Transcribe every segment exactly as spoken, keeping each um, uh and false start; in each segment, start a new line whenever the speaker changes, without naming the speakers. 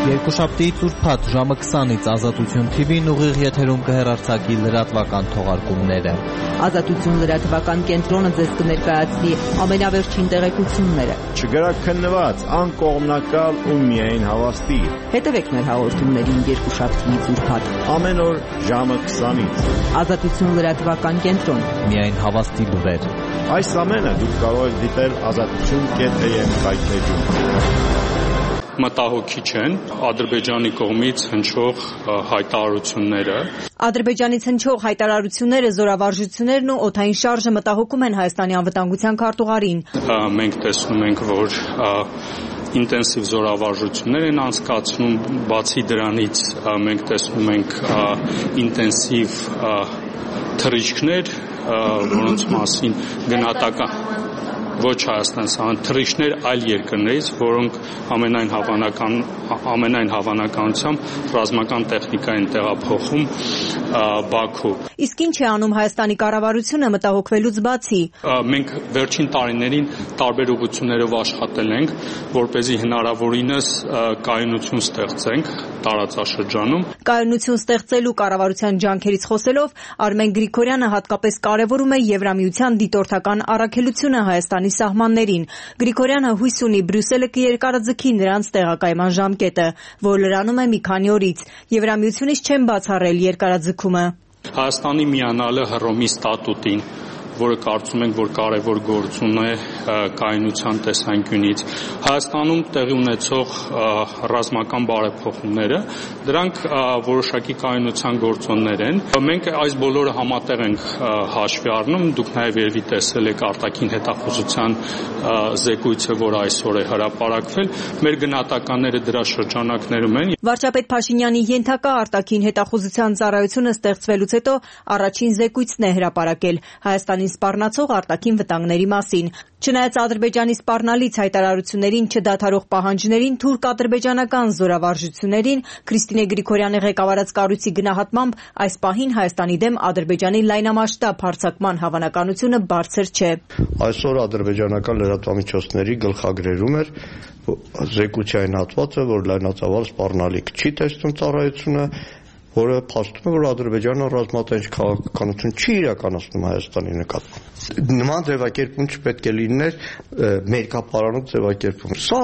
Երկուշաբթի ծուրփաթ ժամը քսանից Ազատություն Թի Վին ուղիղ եթերում կհեռարձակի լրատվական թողարկումները։
Ազատություն լրատվական կենտրոնը ձեզ կներկայացնի ամենավերջին տեղեկությունները։
Չգրաքննված, անկողմնակալ ու միայն հավաստի։
Հետևեք մեր հաղորդումներին երկուշաբթի ծուրփաթ
Ամեն օր ժամը քսանից։
Ազատություն լրատվական կենտրոն։
Միայն հավաստի լուրեր։
Այս ամենը դուք կարող եք դիտել ազատություն կետ էյ էմ վայբպեջում։
Մտահոգիչ են Ադրբեջանի կողմից հնչող հայտարարությունները։
Ադրբեջանից հնչող հայտարարությունները, զորավարժություններն ու օդային շարժը մտահոգում են Հայաստանի անվտանգության քարտուղարին։
Մենք տեսնում ենք, որ ինտենսիվ զորավարժություններ են անցկացնում, բացի դրանից մենք տեսնում ենք ինտենսիվ թռիչքներ, որոնց մասին գնահատական ոչ Հայաստան, թռիչքներ այլ երկրներից, որոնք ամենայն հավանական ամենայն հավանականությամբ ռազմական տեխնիկա են տեղափոխում Բաքու։
Իսկ ինչ է անում Հայաստանի կառավարությունը մտահոգվելուց բացի։
Մենք վերջին տարիներին տարբեր ուղղություններով աշխատել ենք, որպեսզի հնարավորինս կայունություն ստեղծենք տարածաշրջանում։
Կայունություն ստեղծելու կառավարության ջանքերից խոսելով Արմեն Գրիգորյանը հատկապես կարևորում է Եվրամիության դիտորդական առաքելությունը Հայաստանի սահմաններին։ Գրիգորյանը հույս ունի Բրյուսելը կերկարաձգի նրանց տեղակայման ժամկետը, որ լրանում է մի քանի օրից։ Եվրամիությունից չեն բացառել երկարաձգումը։
Հայաստանի միանալը Հռոմի ստատուտին, որը կարծում ենք, որ կարևոր գործուն է կայունության տեսանկյունից։ Հայաստանում տեղի ունեցող ռազմական բարեփոխումները, դրանք որոշակի կայունության գործոններ են։ Մենք այս բոլորը համատեղ ենք հաշվի առնում, դուք նաև երևի տեսել եք արտաքին հետախուզության զեկույցը, որ այսօր է հրապարակվել, մեր գնահատականները դրա շրջանակներում են։
Վարչապետ Փաշինյանի ենթակա արտաքին հետախուզության ծառայությունը ստեղծվելուց հետո առաջին զեկույցն է հրապարակել Հայաստանի սպառնացող արտաքին վտանգների մասին։ Չնայած Ադրբեջանի սպառնալից հայտարարություններին, չդադարող պահանջներին, թուրք-ադրբեջանական զորավարժություններին, Քրիստինե Գրիգորյանի ղեկավարած կառույցի գնահատմամբ այս պահին Հայաստանի դեմ Ադրբեջանի լայնամասշտաբ հարձակման հավանականությունը բարձր չէ։
Այսօր ադրբեջանական լրատվամիջոցների գլխագրերում էր զեկույցային հատվածը, որ լայնածավալ սպառնալիք չի տեսնում ծառայությունը, որը փաստում է, որ Ադրբեջանը ռազմատենչ քաղաքականություն չի իրականացնում Հայաստանի նկատմամբ։ Նման ձևակերպում չպետք է լիներ մերկապարանոց ձևակերպում։ Սա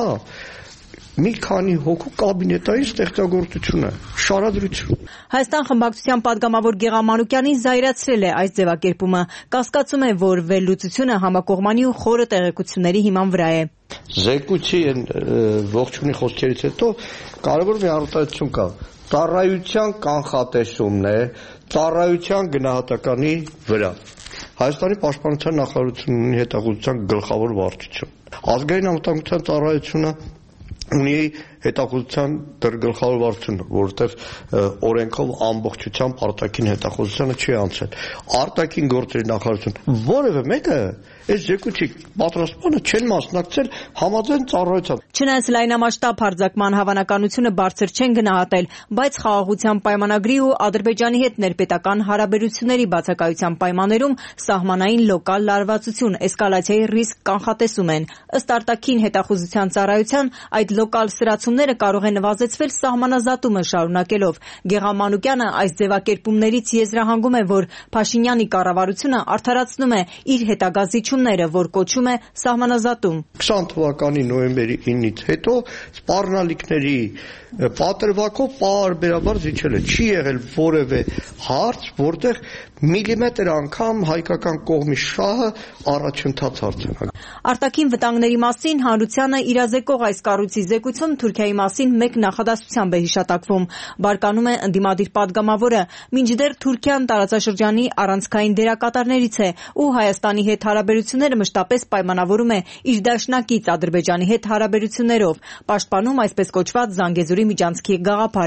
մի քանի հոգու կաբինետային ստեղծագործություն է, շարադրություն։
Հայաստան խմբակցության падգամավոր Գեղամ Մանուկյանին զայրացրել է այս ձևակերպումը։ Կասկածում է, որ վերլուծությունը համակողմանի ու խորը տեղեկությունների հիման վրա է։
Զեկույցի ողջունի խոսքերից հետո կարևոր մի առարկայություն կա։ Ծառայության կանխատեսումն է ծառայության գնահատականի վրա։ Հայաստանի պաշտպանության նախարարությունն ունի հետախուզության գլխավոր վարչություն։ Ազգային անվտանգության ծառայությունը ունի հետախուզության գլխավոր վարչությունը, որովհետև օրենքով ամբողջությամբ արտաքին հետախուզությանը չի անցել։ Արտաքին գործերի նախարարությունը որևէ մեկը այս զեկույցի պատրաստմանը չեն մասնակցել համաձայն ծառայության։
Չնայած լայնամասշտաբ հարձակման հավանականությունը բարձր չեն գնահատել, բայց խաղաղության պայմանագրի ու Ադրբեջանի հետ ներպետական հարաբերությունների բացակայության պայմաններում սահմանային լոկալ լարվածություն, էսկալացիայի ռիսկ կանխատեսում են։ Ըստ արտաքին հետախուզության ծառայության այդ լոկալ սրացումները կարող են նվազեցվել սահմանազատումը շարունակելով։ Գեղամ Մանուկյանը այս ձևակերպումներից եզրահանգում է, որ Փաշինյանի կառավարությունը արդարացնում է իր հետագա զիջումները, որ կոչում է սահմանազատում։
քսան թվականի նոյեմբերի ինից հետո սպառնալիքների պատրվակով պարբերաբար զիջել է։ Չի եղել որևէ հարց, որտեղ միլիմետր անգամ հայկական կողմի շահը առաջընթաց հարցնակ։
Արտաքին վտանգների մասին հանրությանը իրազեկող այս կառույցի զեկույցում Թուրքիայի մասին մեկ նախադասությամբ է հիշատակվում։ Բարկանում է ընդդիմադիր падգամավորը, մինչդեռ Թուրքիան տարածաշրջանի առանցքային դերակատարներից է ու Հայաստանի հետ հարաբերությունները մշտապես պայմանավորում է իր դաշնակից Ադրբեջանի հետ հարաբերություններով, պաշտպանում այսպես կոչված Զանգեզուրի միջանցքի գաղափարը։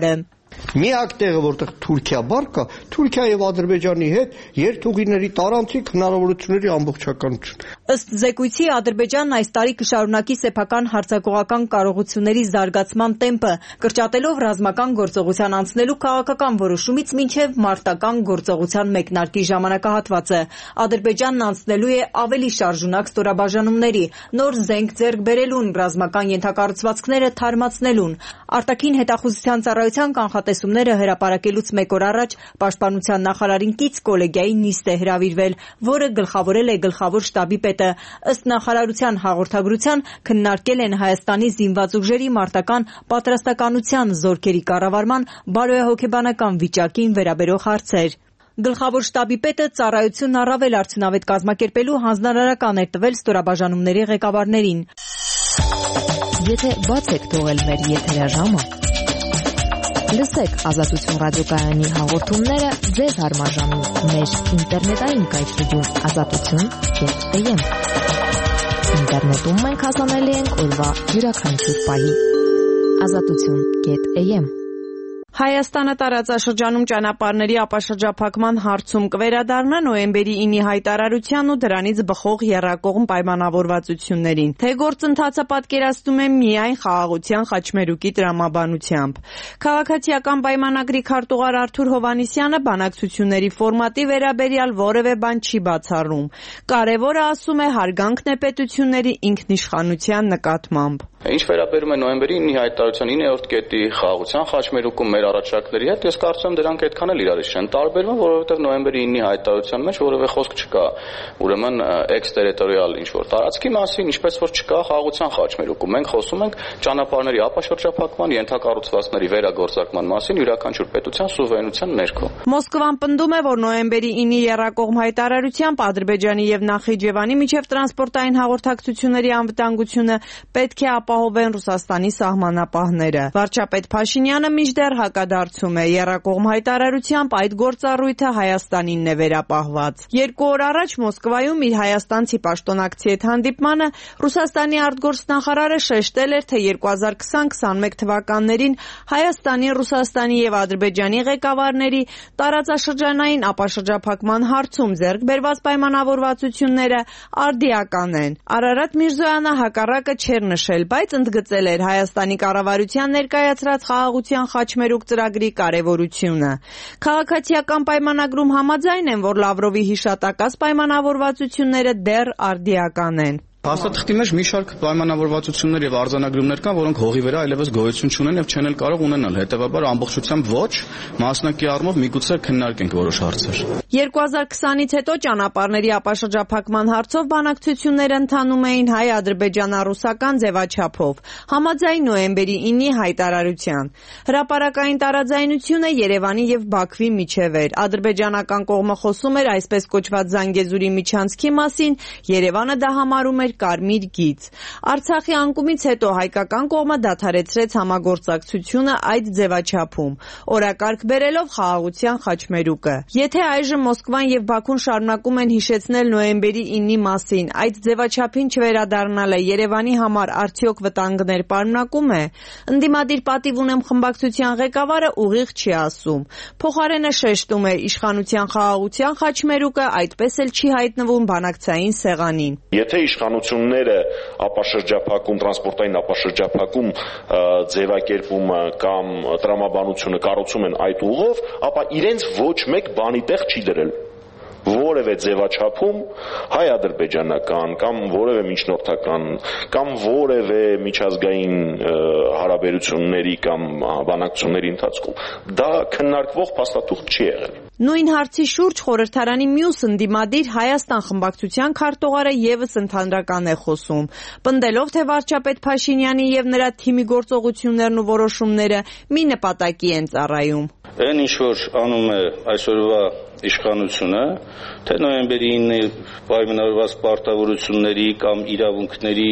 Միակ տեղը, որտեղ Թուրքիա բար կա, Թուրքիա եւ Ադրբեջանի հետ երթուղիների տարանցիկ հնարավորությունների ամբողջականություն։
Ըստ զեկույցի Ադրբեջանն այս տարի կշարունակի սեփական հարձակողական կարողությունների զարգացման տեմպը, կրճատելով ռազմական գործողության անցնելու քաղաքական որոշումից մինչև մարտական գործողության մեկնարկի ժամանակահատվածը։ Ադրբեջանն անցնելու է ավելի շարժունակ ստորաբաժանումների, նոր զենք ձեռք բերելուն, ռազմական ենթակառուցվածքները թարմացնելուն։ Արտաքին հետախուզության ծառայության կանխատեսումները հրապարակելուց մեկ օր առաջ Պաշտպանության նախարարին կից կոլեգիայի նիստ է հրավիրվել, որը գլխավորել է գլխավոր շտաբի պետը։ Ըստ նախարարության հաղորդագրության քննարկել են Հայաստանի զինված ուժերի մարտական պատրաստականության, զորքերի կառավարման, բարոյահոգեբանական վիճակին վերաբերող հարցեր։ Գլխավոր շտաբի պետը ծառայությունն առավել արդյունավետ կազմակերպելու հանձնարարական էր տվել ստորաբաժանումների ղեկավարներին։
Եթե բաց եք թողել մեր եթերաժամը, լսեք Ազատություն ռադիոկայանի հաղորդումները ձեզ հարմարժանում մեր ինտերնետային կայքեջում ազատություն.am։ Ինտերնետում մենք հասանելի ենք օրվա յուրաքանչյուր պահի։ ազատություն.am։
Հայաստանը տարածաշրջանում ճանապարհների ապաշրջափակման հարցում կվերադառնա նոյեմբերի ինի հայտարարության ու դրանից բխող եռակողմ պայմանավորվածություններին, թե գործընթացը պատկերացնում է միայն խաղաղության խաչմերուկի տրամաբանությամբ։ Քաղաքացիական պայմանագրի քարտուղար Արթուր Հովհաննիսյանը բանակցությունների ֆորմատի վերաբերյալ որևէ բան չի բացառում։ Կարևորը, ասում է, հարգանքն է պետությունների ինքնիշխանության նկատմամբ։
Ինչ վերաբերում է նոյեմբերի ինի հայտարարության իններորդ կետի խաղաղության խաչմերուկում մեր առաջարկների հետ, ես կարծում եմ դրանք այդքան էլ իրարից չեն տարբերվում, որովհետև նոյեմբերի ինի հայտարարության մեջ որևէ խոսք չկա, ուրեմն էքստերիտորիալ ինչ-որ տարածքի մասին, ինչպես որ չկա խաղաղության խաչմերուկում։ Մենք խոսում ենք ճանապարհների ապաշրջափակման, ենթակառուցվածքների վերագործարկման մասին յուրաքանչյուր պետության սուվերենության ներքո։
Մոսկվան պնդում է, որ նոյեմբերի ինի եռակողմ հայտարարությամբ Ադրբեջանի եւ Նախիջևանի միջև տրանսպորտային հաղորդակցությունների անվտանգությունը պետք է ապահովեն Ռուսաստանի սահմանապահները։ Վարչապետ Փաշինյանը մինչդեռ հակադարձում է, եռակողմ հայտարարությամբ այդ գործառույթը Հայաստանինն է վերապահված։ Երկու օր առաջ Մոսկվայում իր հայաստանցի պաշտոնակցի հետ հանդիպմանը Ռուսաստանի արտգործնախարարը շեշտել էր, թե երկու հազար քսան քսանմեկ թվականներին Հայաստանի, Ռուսաստանի եւ Ադրբեջանի ղեկավարների տարածաշրջանային ապաշրջափակման հարցում ձեռք բերված պայմանավորվածությունները արդիական են։ Արարատ Միրզոյանը հակառակը չէր նշել, բայց ընդգծել էր Հայաստանի կառավարության ներկայացրած խաղաղության խաչմերուկ ծրագրի կարևորությունը։ Քաղաքացիական պայմանագրում համաձայն են, որ Լավրովի հիշատակած պայմանավորվածությունները դեռ արդիական են։
Հաստատքի մեջ մի շարք պայմանավորվածություններ եւ արձանագրումներ կան, որոնք հողի վրա այլևս գոյություն չունեն եւ չեն էլ կարող ունենալ։ Հետեւաբար ամբողջությամբ ոչ, մասնակի առումով միգուցե քննարկենք որոշ հարցեր։
երկու հազար քսանից հետո ճանապարհների ապաշրջափակման հարցով բանակցությունները ընթանում էին հայ-ադրբեջանա-ռուսական ձևաչափով, համաձայն նոյեմբերի ինի հայտարարության։ Հրապարակային տարաձայնությունը Երևանի եւ Բաքվի միջև էր։ Ադրբեջանական կողմը խոսում էր այսպես կոչված Զանգեզուրի միջանցքի մասին, Երևանը դա համարում էր կարմիր գիծ։ Արցախի անկումից հետո հայկական կողմը դադարեցրեց համագործակցությունը այդ ձևաչափում, օրակարգ բերելով խաղաղության խաչմերուկը։ Եթե այժմ Մոսկվան եւ Բաքուն շարունակում են հիշեցնել նոյեմբերի ինի մասին, այդ ձևաչափին չվերադառնալը Երևանի համար արդյոք վտանգներ պարունակում է։ Ընդդիմադիր պատիվ ունեմ խմբակցության ղեկավարը ուղիղ չի ասում։ Փոխարենը շեշտում է իշխանության խաղաղության խաչմերուկը այդպես էլ չի հայտնվում բանակցային սեղանին։
Եթե իշխանությունները ապաշրջափակում, տրանսպորտային ապաշրջափակում ձևակերպումը կամ տրամաբանությունը կառուցում են այդ ուղով, ապա իրենց ոչ մեկ բանի տեղ չի դրել։ Որևէ ձևաչափում հայ-ադրբեջանական կամ որևէ միջնորդական կամ որևէ միջազգային հարաբերությունների կամ բանակցությունների ընթացքում դա քննարկվող փաստաթուղթ չի եղել։
Նույն հարցի շուրջ խորհրդարանի մյուս ընդդիմադիր Հայաստան խմբակցության քարտուղարը եւս ընդհանրական է խոսում, պնդելով, թե վարչապետ Փաշինյանի եւ նրա թիմի գործողություններն ու որոշումները մի նպատակի են ծառայում։
Այն ինչ որ անում է այսօրվա իշխանությունը, թե նոյեմբերի ինը պայմանավորված պարտավորությունների կամ իրավունքների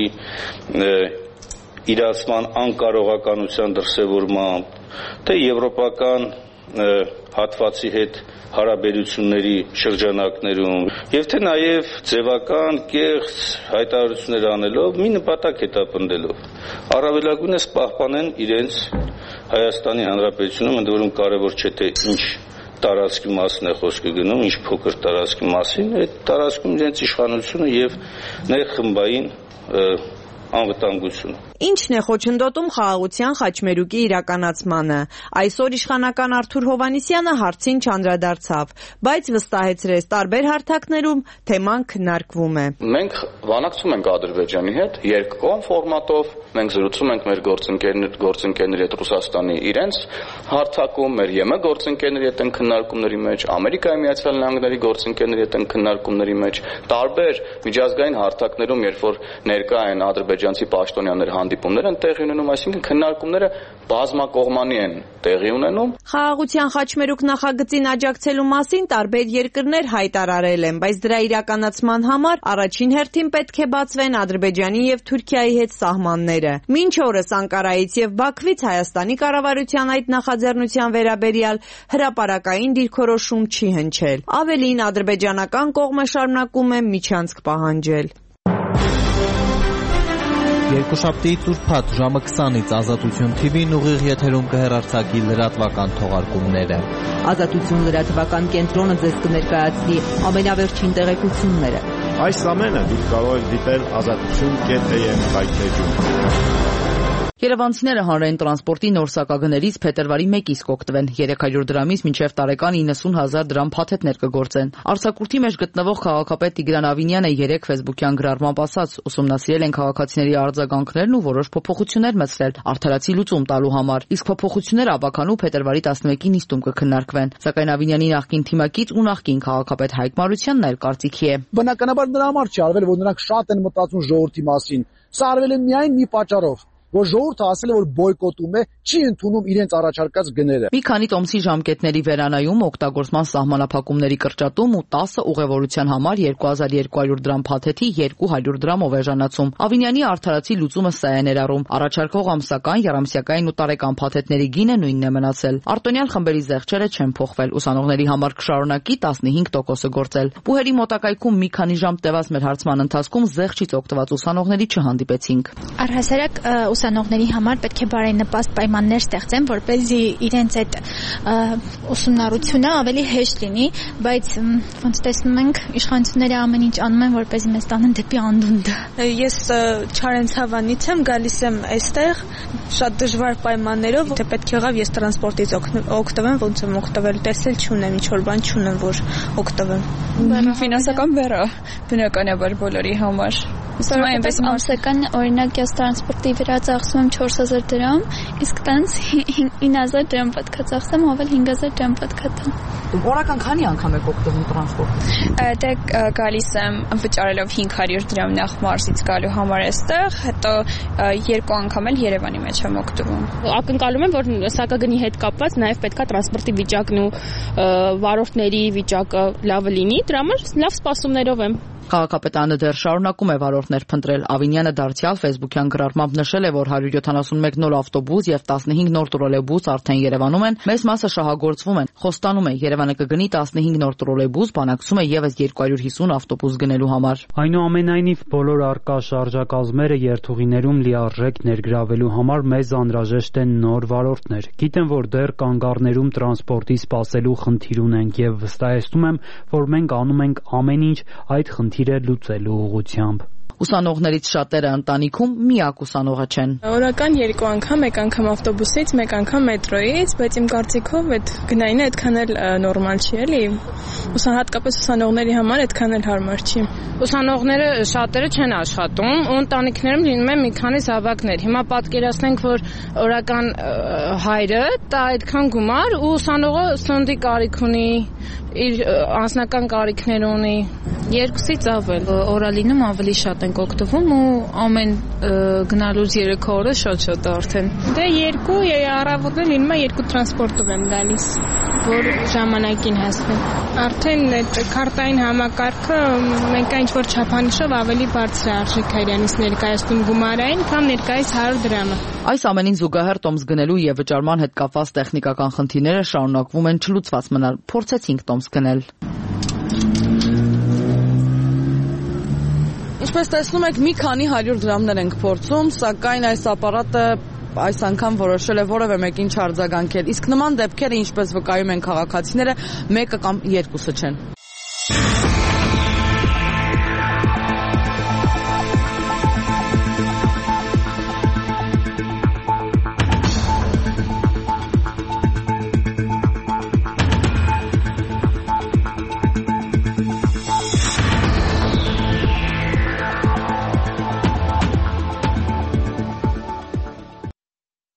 իրացման անկարողականության դրսևորմամբ, թե եվրոպական հատվածի հետ հարաբերությունների շրջանակներում եւ թե նաեւ ձևական կեղծ հայտարարություններ անելով մի նպատակ հետապնդելով առավելագույնս պահպանեն իրենց
Հայաստանի Հանրապետությունում ընդ որում կարևոր չէ թե ինչ տարածքի մասն է խոսքը գնում, ինչ փոքր տարածքի մասին, այդ տարածքում իրենց իշխանությունը եւ ներխմբային անվտանգությունը։
Ինչն է խոչընդոտում խաղաղության խաչմերուկի իրականացմանը։ Այսօր իշխանական Արթուր Հովհաննիսյանը հարցին չանդրադարձավ, բայց վստահեցրեց տարբեր հարթակներում թեման քննարկվում է։
Մենք բանակցում ենք Ադրբեջանի հետ երկկողմ ֆորմատով, մենք զրուցում ենք մեր գործընկերներ, գործընկերների հետ Ռուսաստանի իրենց հարթակում, մեր ԵՄ գործընկերների հետ են քննարկումների մեջ, Ամերիկայի Միացյալ Նահանգների գործընկերների հետ են քննարկումների մեջ, տարբեր միջազգային հարթակներում, երբ որ ներկա են ադրբեջանցի պաշտոնյաներ հանդիպումներ են տեղի ունենում, այսինքն քննարկումները բազմակողմանի են տեղի ունենում։
Խաղաղության խաչմերուկ նախագծին աջակցելու մասին տարբեր երկրներ հայտարարել են, բայց դրա իրականացման համար առաջին հերթին պետք է բացվեն Ադրբեջանի եւ Թուրքիայի հետ սահմանները։ Մինչ օրս Անկարայից եւ Բաքվից Հայաստանի կառավարության այդ նախաձեռնության վերաբերյալ հրապարակային դիրքորոշում չի հնչել։ Ավելին, ադրբեջանական կողմը շարունակում է միջանցք պահանջել։
Երկուշաբթիից ուրբաթ ժամը քսանից Ազատություն թի վին ուղիղ եթերում կհեռարձակի լրատվական թողարկումները։
Ազատություն լրատվական կենտրոնը ձեզ կներկայացնի ամենավերջին տեղեկությունները։
Այս ամենը դուք կարող եք դիտել ազատություն կետ am հայթեջում։
Երևանցիները հանրային տրանսպորտի նոր սակագներից փետրվարի մեկից կօգտվեն, երեք հարյուր դրամից մինչև տարեկան իննսուն հազար դրամ փաթեթներ կգործեն։ Արձակուրդի մեջ գտնվող քաղաքապետ Տիգրան Ավինյանը երեք ֆեյսբուքյան գրառմամբ ասաց, ուսումնասիրել են քաղաքացիների արձագանքներն ու որոշ փոփոխություններ մտցրել արդարացի լուծում տալու համար, իսկ փոփոխությունները ավականու փետրվարի տասնմեկին նիստում կքննարկվեն։ Սակայն Ավինյանի նախկին թիմակից ու նախկին քաղաքապետ Հայկ Մարությանն այլ կարծիքի է։
Բնականաբար նրա համար չի արվել, որ նրանք շատ են մտածում ժողովրդի մասին։ Սա արվել է միայն մի պատճառով, որ ժողովուրդը ասել է, որ բոյկոտում է, չի ընդունում իրենց առաջարկած գները։
Մի քանի տոմսի ժամկետների վերանայում, օգտագործման սահմանափակումների կրճատում ու տասը ուղևորության համար երկու հազար երկու հարյուր դրամ փաթեթի երկու հարյուր դրամով էժանացում։ Ավինյանի արդարացի լուծումը սա է ներառում։ Առաջարկող ամսական, երամսյակային ու տարեկան փաթեթների գինը նույնն է մնացել։ Արտոնյալ խմբերի զեղչերը չեն փոխվել։ Ուսանողների համար կշարունակի տասնհինգ տոկոսը գործել։ Բուհերի մոտակայքում մի քանի ժամ տևած մեր հարցման ընթացքում զեղչից օգտված ուսանողների չհանդիպեցինք։
Առհասարակ ուսանողների համար պետք է բարենպաստ պայմաններ ստեղծեն, որպեսզի իրենց այդ ուսումնառությունը ավելի հեշտ լինի, բայց ոնց տեսնում ենք, իշխանությունները ամեն ինչ անում են, որպեսզի մեզ տանեն դեպի անդունդը։
Ես Չարենցավանից եմ, գալիս եմ այստեղ շատ դժվար պայմաններով, թե պետք եղավ ես տրանսպորտից օգտվեմ, ոնց եմ օգտվել, տեսել չունեմ, ինչ որ բան չունեմ, որ օգտվեմ։
Ֆինանսական բեռը բնականաբար բոլորի համար։
Այնպես ամսական օրինակ ես տրանսպորտի վրա ծախսում եմ չորս հազար դրամ, իսկ տենց ինը հազար դրամ պետք է ծախսեմ, ավել հինգ հազար դրամ պետք է տամ։
Դու օրական քանի անգամ եք օգտվում տրանսպորտից։
Դե գալիս եմ վճարելով հինգ հարյուր դրամ նախ Մարսից գալու համար այստեղ, հետո երկու անգամ էլ Երևանի մեջ եմ օգտվում։
Ակնկալում եմ, որ սակագնի հետ կապված նաև պետքա տրանսպորտի վիճակն ու վարորդների վիճակը լավը լինի, դրա համար լավ սպասումներով եմ։
Քաղաքապետարանը դեռ շարունակում է վարորդներ փնտրել։ Ավինյանը դարձյալ ֆեյսբուքյան գրառմամբ նշել է, որ հարյուր յոթանասունմեկ նոր ավտոբուս եւ տասնհինգ նոր տրոլեյբուս արդեն Երևանում են, մեծ մասը շահագործվում են։ Խոստանում է, Երևանը կգնի տասնհինգ նոր տրոլեյբուս, բանակցում է եւս երկու հարյուր հիսուն ավտոբուս գնելու համար։
Այնուամենայնիվ, բոլոր արկա շարժակազմերը երթուղիներում լիարժեք ներգրավելու համար մեզ անհրաժեշտ են նոր վարորդներ։ Գիտեմ, որ դեռ կանգառներում տրանսպորտի սպասելու խնդիր ունենք եւ վստահեցնում եմ, որ մենք անում ենք ամեն ինչ այդ խնդիրը լուծելու ուղղությամբ։
Ուսանողներից շատերը ընտանիքում միակ ուսանողը չեն։
Օրական երկու անգամ, մեկ անգամ ավտոբուսից, մեկ անգամ մետրոյից, բայց իմ կարծիքով այդ գնայինը այդքան էլ նորմալ չի, էլի։ Հատկապես ուսանողների համար այդքան էլ հարմար չի։
Ուսանողները շատերը չեն աշխատում, ու ընտանիքներում լինում են մի քանի զավակներ։ Հիմա պատկերացնենք, որ օրական հայրը տա այդքան գումար ու ուսանողը սննդի կարիք ունի, իր անձնական կարիքներ ունի, երկուսից ավել։ Օրալինում ավելի շատ ենք օգտվում ու ամեն գնալուց երեք օրը շատ-շատ արդեն։
Դե երկու առավոտներ լինում է երկու տրանսպորտով եմ գալիս, որ ժամանակին հասնեմ։ Արդեն այդ քարտային համակարգը մենք ինչ որ չափանիշով ավելի բարձր արժեք է իրանից ներկայացնում գումարային, քան ներկայիս հարյուր դրամը։
Այս ամենին զուգահեռ տոմս գնելու եւ վճարման հետ կապված տեխնիկական խնդիրները շարունակվում են չլուծված մնալ։ Փորձեցինք տոմս գնել։
Ինչպես տեսնում եք, մի քանի հարյուր դրամներ ենք փորձում, սակայն այս ապարատը
այս անգամ որոշել է որևէ մեկին չարձագանքել։ Իսկ նման դեպքերը, ինչպես վկայում են քաղաքացիները, մեկը կամ երկուսը չեն։